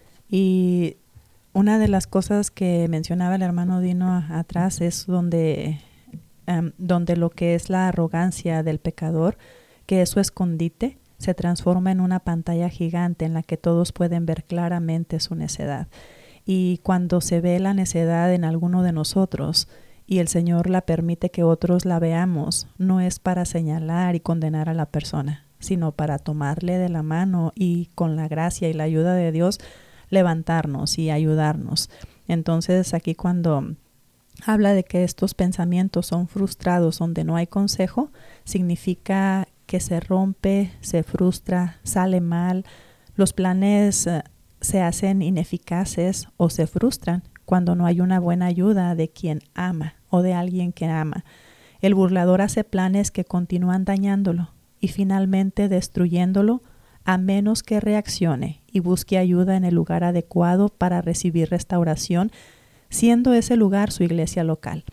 Y una de las cosas que mencionaba el hermano Dino a, atrás es donde, um, donde lo que es la arrogancia del pecador, que es su escondite, se transforma en una pantalla gigante en la que todos pueden ver claramente su necedad. Y cuando se ve la necedad en alguno de nosotros y el Señor la permite que otros la veamos, no es para señalar y condenar a la persona, sino para tomarle de la mano y, con la gracia y la ayuda de Dios, levantarnos y ayudarnos. Entonces, aquí cuando habla de que estos pensamientos son frustrados donde no hay consejo, significa que se rompe, se frustra, sale mal, los planes uh, se hacen ineficaces o se frustran cuando no hay una buena ayuda de quien ama o de alguien que ama. El burlador hace planes que continúan dañándolo y finalmente destruyéndolo, a menos que reaccione y busque ayuda en el lugar adecuado para recibir restauración, siendo ese lugar su iglesia local.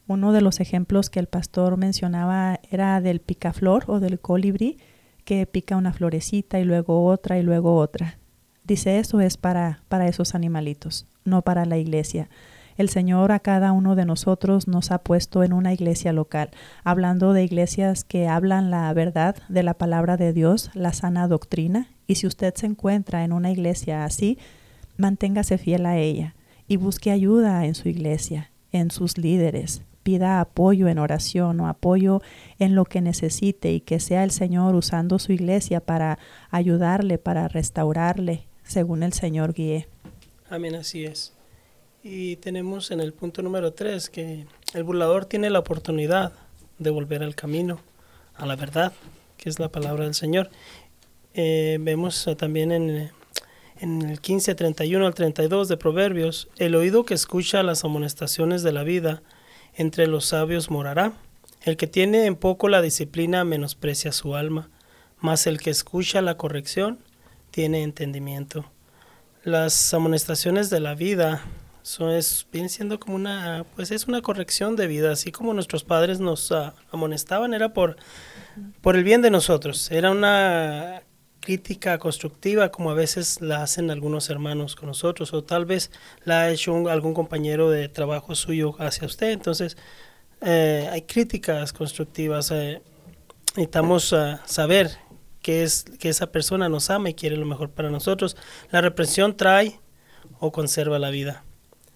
Uno de los ejemplos que el pastor mencionaba era del picaflor o del colibrí, que pica una florecita y luego otra y luego otra. Dice, eso es para, para esos animalitos, no para la iglesia. El Señor a cada uno de nosotros nos ha puesto en una iglesia local, hablando de iglesias que hablan la verdad de la palabra de Dios, la sana doctrina. Y si usted se encuentra en una iglesia así, manténgase fiel a ella y busque ayuda en su iglesia, en sus líderes. Pida apoyo en oración o apoyo en lo que necesite y que sea el Señor usando su iglesia para ayudarle, para restaurarle, según el Señor guíe. Amén, así es. Y tenemos en el punto número tres que el burlador tiene la oportunidad de volver al camino, a la verdad, que es la palabra del Señor. Eh, vemos uh, también en, en el quince, treinta y uno al treinta y dos de Proverbios, el oído que escucha las amonestaciones de la vida, entre los sabios morará. El que tiene en poco la disciplina menosprecia su alma, mas el que escucha la corrección tiene entendimiento. Las amonestaciones de la vida Eso es, viene siendo como una, pues es una corrección de vida, así como nuestros padres nos uh, amonestaban, era por, por el bien de nosotros, era una crítica constructiva como a veces la hacen algunos hermanos con nosotros, o tal vez la ha hecho un, algún compañero de trabajo suyo hacia usted. Entonces eh, hay críticas constructivas, eh, necesitamos uh, saber que, es, que esa persona nos ama y quiere lo mejor para nosotros. La reprensión trae o conserva la vida.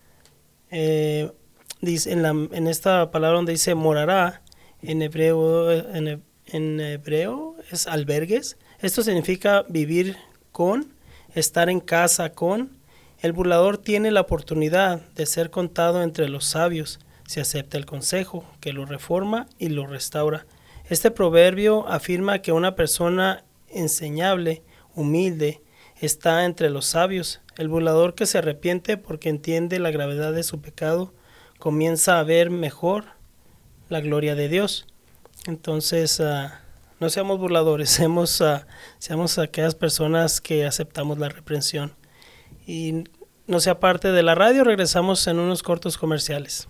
Eh, dice, en, la, en esta palabra donde dice morará, en hebreo, en, en hebreo es albergues. Esto significa vivir con, estar en casa con. El burlador tiene la oportunidad de ser contado entre los sabios si acepta el consejo que lo reforma y lo restaura. Este proverbio afirma que una persona enseñable, humilde, está entre los sabios. El burlador que se arrepiente porque entiende la gravedad de su pecado comienza a ver mejor la gloria de Dios. Entonces, uh, no seamos burladores, seamos, uh, seamos aquellas personas que aceptamos la reprensión. Y no sea parte de la radio, regresamos en unos cortos comerciales.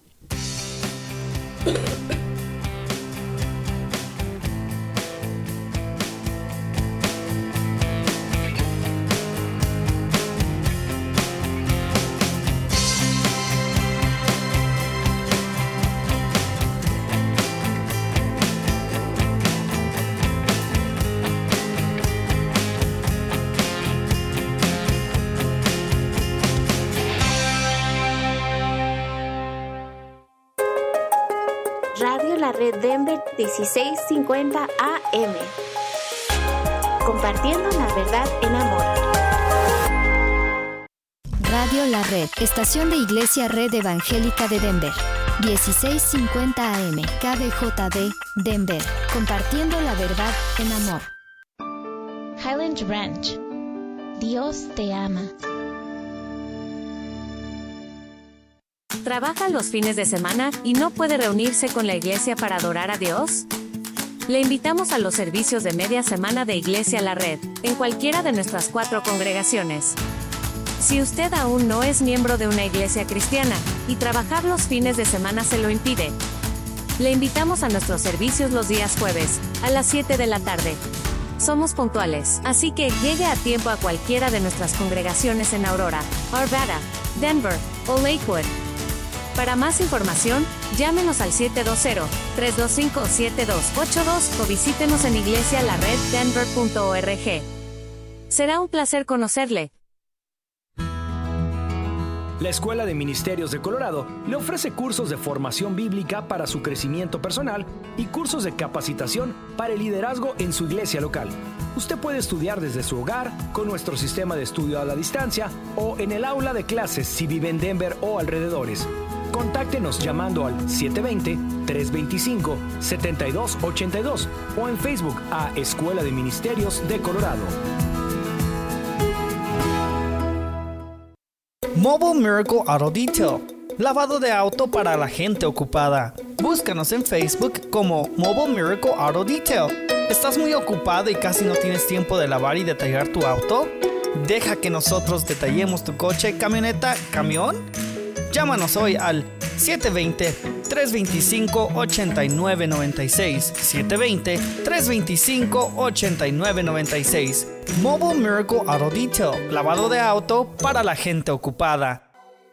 Radio La Red Denver dieciséis cincuenta A M. Compartiendo la verdad en amor. Radio La Red, estación de Iglesia Red Evangélica de Denver. dieciséis cincuenta A M, K B J D, Denver. Compartiendo la verdad en amor. Highland Ranch. Dios te ama. ¿Trabaja los fines de semana y no puede reunirse con la iglesia para adorar a Dios? Le invitamos a los servicios de media semana de Iglesia La Red, en cualquiera de nuestras cuatro congregaciones. Si usted aún no es miembro de una iglesia cristiana, y trabajar los fines de semana se lo impide, le invitamos a nuestros servicios los días jueves, a las siete de la tarde. Somos puntuales, así que llegue a tiempo a cualquiera de nuestras congregaciones en Aurora, Arvada, Denver o Lakewood. Para más información, llámenos al siete dos cero, tres dos cinco, siete dos ocho dos o visítenos en iglesia la red denver punto org. Será un placer conocerle. La Escuela de Ministerios de Colorado le ofrece cursos de formación bíblica para su crecimiento personal y cursos de capacitación para el liderazgo en su iglesia local. Usted puede estudiar desde su hogar, con nuestro sistema de estudio a la distancia o en el aula de clases si vive en Denver o alrededores. Contáctenos llamando al siete dos cero, tres dos cinco, siete dos ocho dos o en Facebook a Escuela de Ministerios de Colorado. Mobile Miracle Auto Detail. Lavado de auto para la gente ocupada. Búscanos en Facebook como Mobile Miracle Auto Detail. ¿Estás muy ocupado y casi no tienes tiempo de lavar y detallar tu auto? Deja que nosotros detallemos tu coche, camioneta, camión. Llámanos hoy al siete dos cero, tres dos cinco, ocho nueve nueve seis, siete dos cero, tres dos cinco, ocho nueve nueve seis. Mobile Miracle Auto Detail, lavado de auto para la gente ocupada.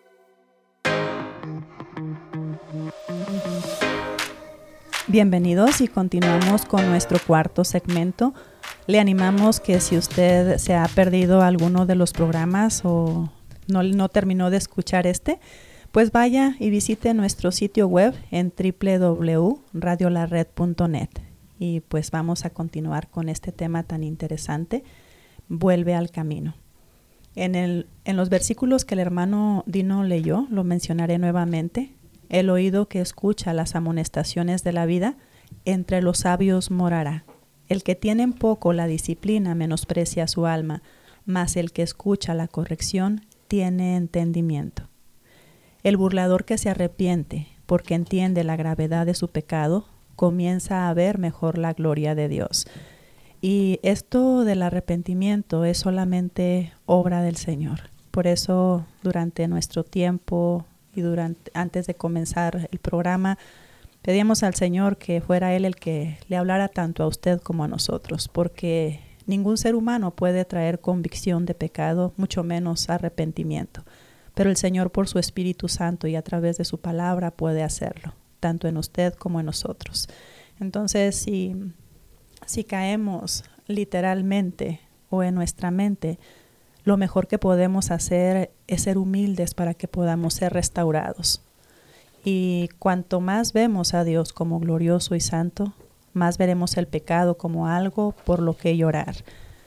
Bienvenidos y continuamos con nuestro cuarto segmento. Le animamos que si usted se ha perdido alguno de los programas o no, no terminó de escuchar este, pues vaya y visite nuestro sitio web en doble u doble u doble u punto radio la red punto net. Y pues vamos a continuar con este tema tan interesante, vuelve al camino. En, el, en los versículos que el hermano Dino leyó, lo mencionaré nuevamente. El oído que escucha las amonestaciones de la vida, entre los sabios morará. El que tiene en poco la disciplina menosprecia su alma, mas el que escucha la corrección tiene entendimiento. El burlador que se arrepiente, porque entiende la gravedad de su pecado, comienza a ver mejor la gloria de Dios. Y esto del arrepentimiento es solamente obra del Señor. Por eso, durante nuestro tiempo y durante, antes de comenzar el programa, pedíamos al Señor que fuera Él el que le hablara tanto a usted como a nosotros, porque ningún ser humano puede traer convicción de pecado, mucho menos arrepentimiento. Pero el Señor, por su Espíritu Santo y a través de su palabra, puede hacerlo, tanto en usted como en nosotros. Entonces, si, si caemos literalmente o en nuestra mente, lo mejor que podemos hacer es ser humildes para que podamos ser restaurados. Y cuanto más vemos a Dios como glorioso y santo, más veremos el pecado como algo por lo que llorar.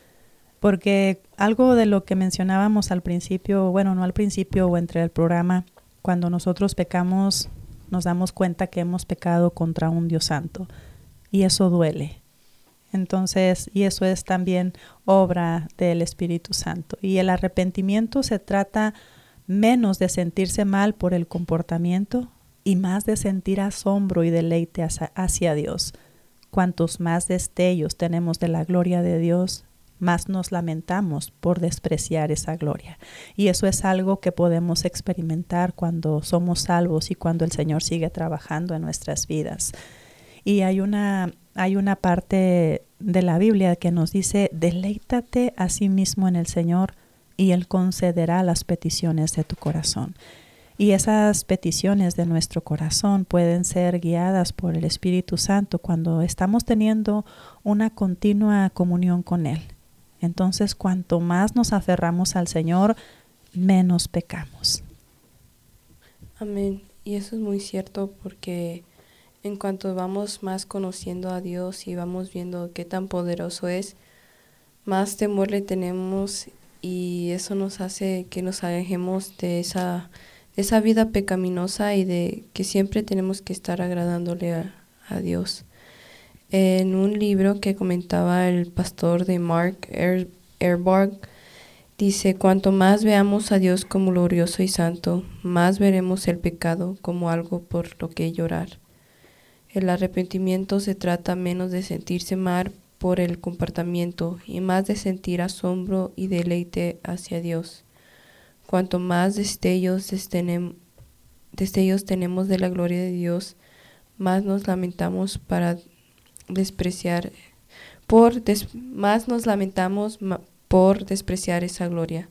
Porque algo de lo que mencionábamos al principio, bueno, no al principio o entre el programa, cuando nosotros pecamos, nos damos cuenta que hemos pecado contra un Dios santo. Y eso duele. Entonces, y eso es también obra del Espíritu Santo. Y el arrepentimiento se trata menos de sentirse mal por el comportamiento y más de sentir asombro y deleite hacia, hacia Dios. Cuantos más destellos tenemos de la gloria de Dios, más nos lamentamos por despreciar esa gloria. Y eso es algo que podemos experimentar cuando somos salvos y cuando el Señor sigue trabajando en nuestras vidas. Y hay una, hay una parte de la Biblia que nos dice, deleítate a sí mismo en el Señor y Él concederá las peticiones de tu corazón. Y esas peticiones de nuestro corazón pueden ser guiadas por el Espíritu Santo cuando estamos teniendo una continua comunión con Él. Entonces, cuanto más nos aferramos al Señor, menos pecamos. Amén. Y eso es muy cierto porque en cuanto vamos más conociendo a Dios y vamos viendo qué tan poderoso es, más temor le tenemos y eso nos hace que nos alejemos de esa, de esa vida pecaminosa y de que siempre tenemos que estar agradándole a, a Dios. En un libro que comentaba el pastor de Mark Erbarg, dice, cuanto más veamos a Dios como glorioso y santo, más veremos el pecado como algo por lo que llorar. El arrepentimiento se trata menos de sentirse mal por el comportamiento y más de sentir asombro y deleite hacia Dios. Cuanto más destellos, destenem, destellos tenemos de la gloria de Dios, más nos lamentamos para despreciar, por des, más nos lamentamos ma, por despreciar esa gloria.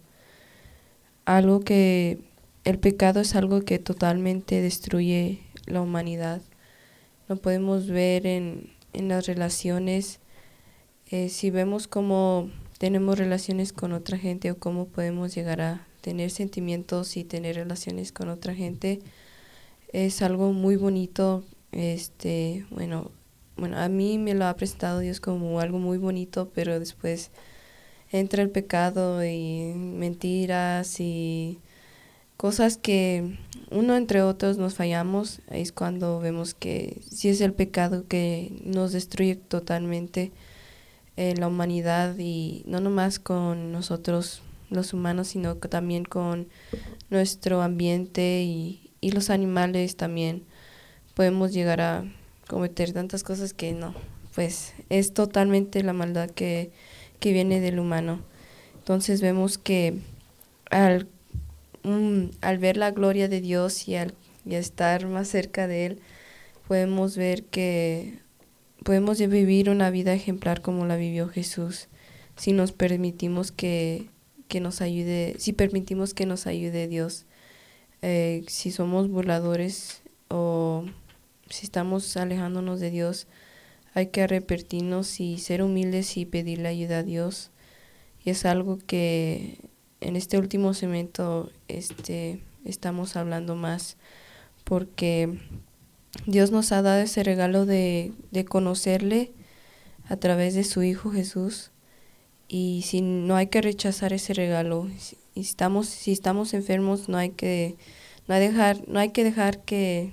Algo que, el pecado es algo que totalmente destruye la humanidad. Lo podemos ver en, en las relaciones, eh, si vemos cómo tenemos relaciones con otra gente o cómo podemos llegar a tener sentimientos y tener relaciones con otra gente, es algo muy bonito. Este, bueno, bueno, a mí me lo ha presentado Dios como algo muy bonito, pero después entra el pecado y mentiras y cosas que uno entre otros nos fallamos. Ahí es cuando vemos que sí es el pecado que nos destruye totalmente eh, la humanidad, y no nomás con nosotros los humanos, sino que también con nuestro ambiente y, y los animales también. Podemos llegar a cometer tantas cosas que no, pues es totalmente la maldad que, que viene del humano. Entonces vemos que al un, al ver la gloria de Dios y al y a estar más cerca de Él, podemos ver que podemos vivir una vida ejemplar como la vivió Jesús, si nos permitimos que, que nos ayude, si permitimos que nos ayude Dios. Eh, si somos burladores o si estamos alejándonos de Dios, hay que arrepentirnos y ser humildes y pedirle ayuda a Dios. Y es algo que en este último segmento este, estamos hablando más, porque Dios nos ha dado ese regalo de, de conocerle a través de su Hijo Jesús, y si no hay que rechazar ese regalo. Si estamos, si estamos enfermos, no hay que, no hay dejar, no hay que dejar que,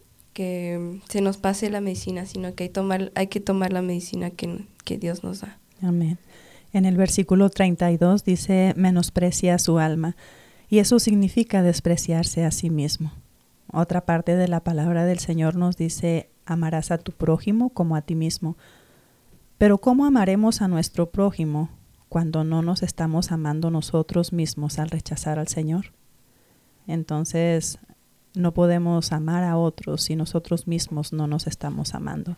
que se nos pase la medicina, sino que hay, tomar, hay que tomar la medicina que, que Dios nos da. Amén. En el versículo treinta y dos dice, menosprecia su alma, y eso significa despreciarse a sí mismo. Otra parte de la palabra del Señor nos dice, amarás a tu prójimo como a ti mismo. Pero ¿cómo amaremos a nuestro prójimo cuando no nos estamos amando nosotros mismos al rechazar al Señor? Entonces, no podemos amar a otros si nosotros mismos no nos estamos amando.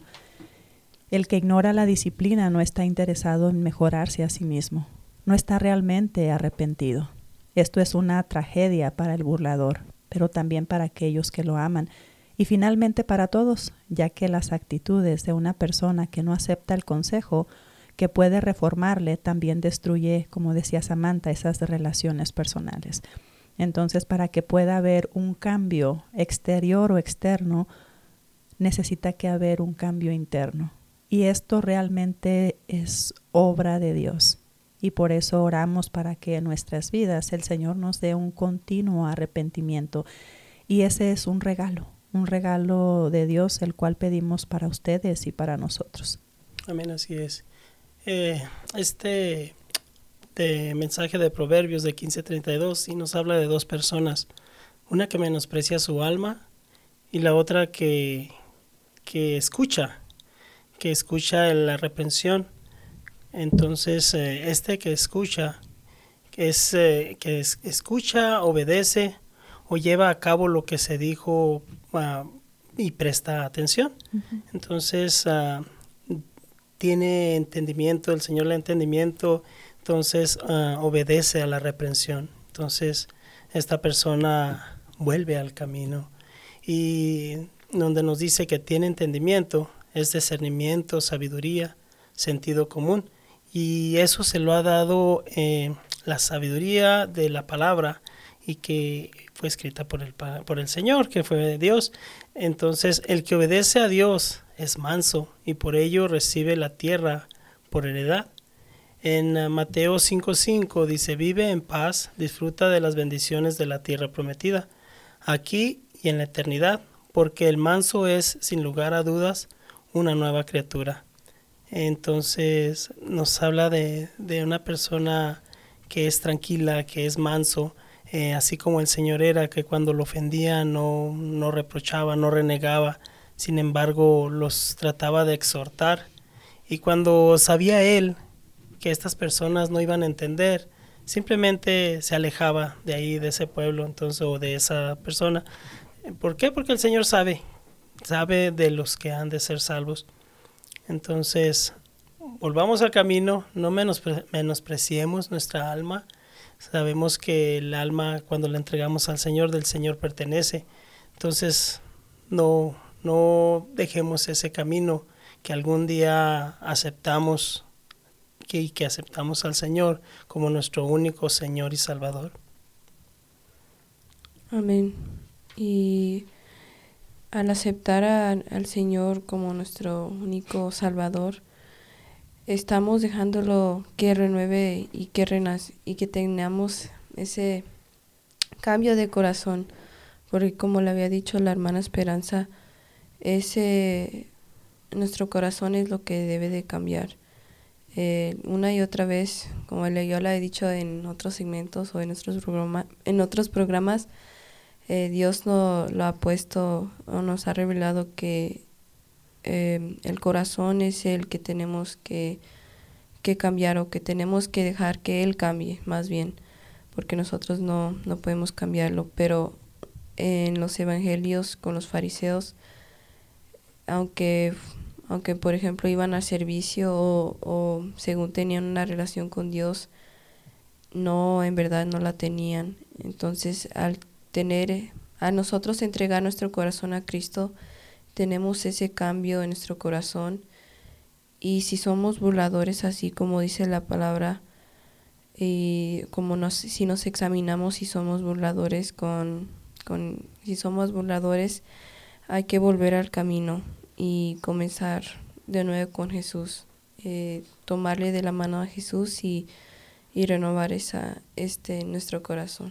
El que ignora la disciplina no está interesado en mejorarse a sí mismo, no está realmente arrepentido. Esto es una tragedia para el burlador, pero también para aquellos que lo aman, y finalmente para todos, ya que las actitudes de una persona que no acepta el consejo que puede reformarle también destruye, como decía Samantha, esas relaciones personales. Entonces, para que pueda haber un cambio exterior o externo, necesita que haber un cambio interno. Y esto realmente es obra de Dios. Y por eso oramos para que en nuestras vidas el Señor nos dé un continuo arrepentimiento. Y ese es un regalo, un regalo de Dios, el cual pedimos para ustedes y para nosotros. Amén, así es. Eh, este de mensaje de Proverbios de quince treinta y dos y nos habla de dos personas. Una que menosprecia su alma y la otra que, que escucha, que escucha la reprensión. Entonces, eh, este que escucha, es eh, que es, escucha, obedece o lleva a cabo lo que se dijo uh, y presta atención. Uh-huh. Entonces, uh, tiene entendimiento, el Señor le da entendimiento, entonces uh, obedece a la reprensión. Entonces, esta persona vuelve al camino. Y donde nos dice que tiene entendimiento, es discernimiento, sabiduría, sentido común. Y eso se lo ha dado eh, la sabiduría de la palabra y que fue escrita por el, por el Señor, que fue de Dios. Entonces, el que obedece a Dios es manso y por ello recibe la tierra por heredad. En uh, Mateo cinco cinco dice, vive en paz, disfruta de las bendiciones de la tierra prometida, aquí y en la eternidad, porque el manso es, sin lugar a dudas, una nueva criatura. Entonces nos habla de, de una persona que es tranquila, que es manso, eh, así como el Señor era, que cuando lo ofendía no, no reprochaba, no renegaba, sin embargo los trataba de exhortar. Y cuando sabía él que estas personas no iban a entender, simplemente se alejaba de ahí, de ese pueblo, entonces, o de esa persona. ¿Por qué? Porque el Señor sabe, sabe de los que han de ser salvos. Entonces, volvamos al camino, no menospre- menospreciemos nuestra alma. Sabemos que el alma, cuando la entregamos al Señor, del Señor pertenece. Entonces, no, no dejemos ese camino que algún día aceptamos que, y que aceptamos al Señor como nuestro único Señor y Salvador. Amén. Y al aceptar a, al Señor como nuestro único Salvador, estamos dejándolo que renueve y que renace y que tengamos ese cambio de corazón, porque como le había dicho la hermana Esperanza, ese nuestro corazón es lo que debe de cambiar. Eh, una y otra vez, como yo le he dicho en otros segmentos o en otros programa, en otros programas, eh, Dios no, lo ha puesto o nos ha revelado que eh, el corazón es el que tenemos que, que cambiar o que tenemos que dejar que Él cambie, más bien, porque nosotros no, no podemos cambiarlo. Pero en los evangelios con los fariseos, aunque, aunque por ejemplo iban al servicio o, o según tenían una relación con Dios, no, en verdad no la tenían. Entonces, al tener, a nosotros entregar nuestro corazón a Cristo, tenemos ese cambio en nuestro corazón. Y si somos burladores, así como dice la palabra, y como nos, si nos examinamos si somos burladores, con, con, si somos burladores, hay que volver al camino y comenzar de nuevo con Jesús, eh, tomarle de la mano a Jesús y, y renovar esa, este, nuestro corazón.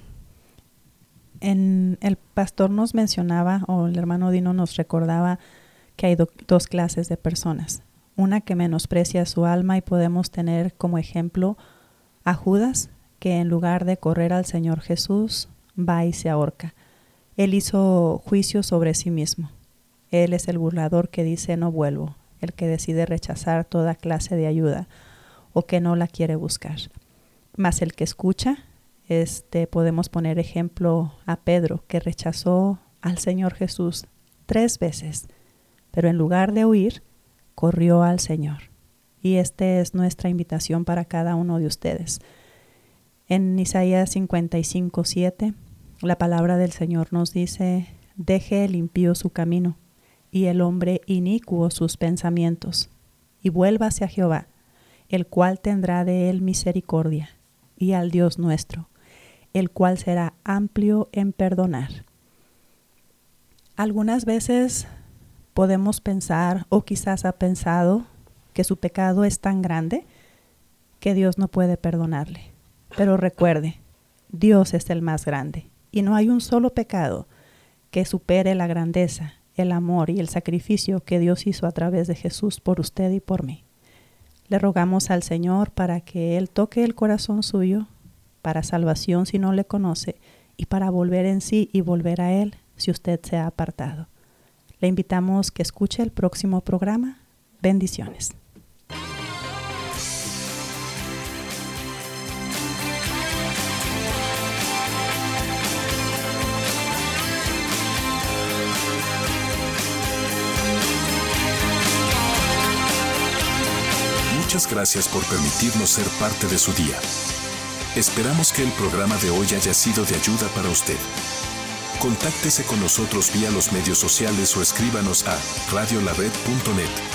En, el pastor nos mencionaba, o el hermano Dino nos recordaba, que hay do, dos clases de personas. Una que menosprecia su alma, y podemos tener como ejemplo a Judas, que en lugar de correr al Señor Jesús, va y se ahorca. Él hizo juicio sobre sí mismo. Él es el burlador que dice no vuelvo, el que decide rechazar toda clase de ayuda o que no la quiere buscar. Mas el que escucha, este, podemos poner ejemplo a Pedro, que rechazó al Señor Jesús tres veces, pero en lugar de huir, corrió al Señor. Y esta es nuestra invitación para cada uno de ustedes. En Isaías cincuenta y cinco, siete, la palabra del Señor nos dice: deje el impío su camino, y el hombre inicuo sus pensamientos, y vuélvase a Jehová, el cual tendrá de él misericordia, y al Dios nuestro, el cual será amplio en perdonar. Algunas veces podemos pensar, o quizás ha pensado, que su pecado es tan grande que Dios no puede perdonarle. Pero recuerde, Dios es el más grande, y no hay un solo pecado que supere la grandeza, el amor y el sacrificio que Dios hizo a través de Jesús por usted y por mí. Le rogamos al Señor para que Él toque el corazón suyo, para salvación si no le conoce, y para volver en sí y volver a Él si usted se ha apartado. Le invitamos que escuche el próximo programa. Bendiciones. Muchas gracias por permitirnos ser parte de su día. Esperamos que el programa de hoy haya sido de ayuda para usted. Contáctese con nosotros vía los medios sociales o escríbanos a radio la red punto net.